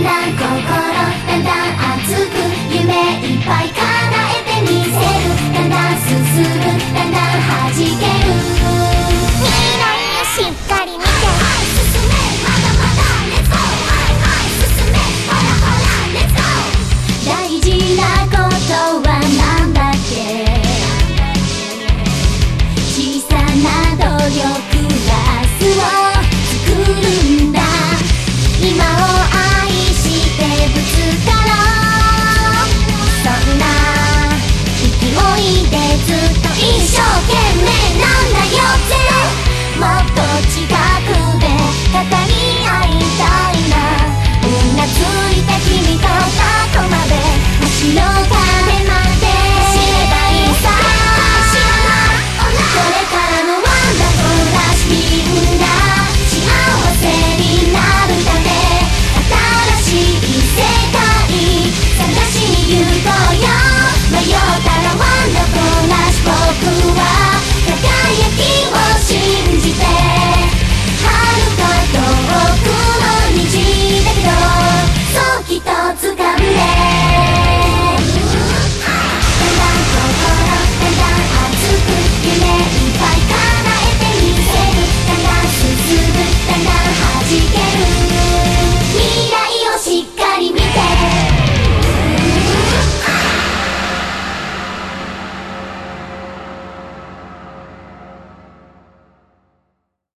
だん心だんだん熱く夢いっぱい叶えてみせる。だんだん進むだんだん弾ける。未来へしっかり見て、はい進めまだまだ Let's go はいはい進めほらほら Let's go。 大事なことはなんだっけ。小さな努力が明日を作るんだ。今を愛してぶつかろう。そんな勢いでずっと一生懸命なんだよって。もっと近くで語り合いたいな。みんなついて君とどこまで星の壁まで走ればいいさ。知らないこれからのワンダフルなみんな幸せになるため新しい世界探しに行こう。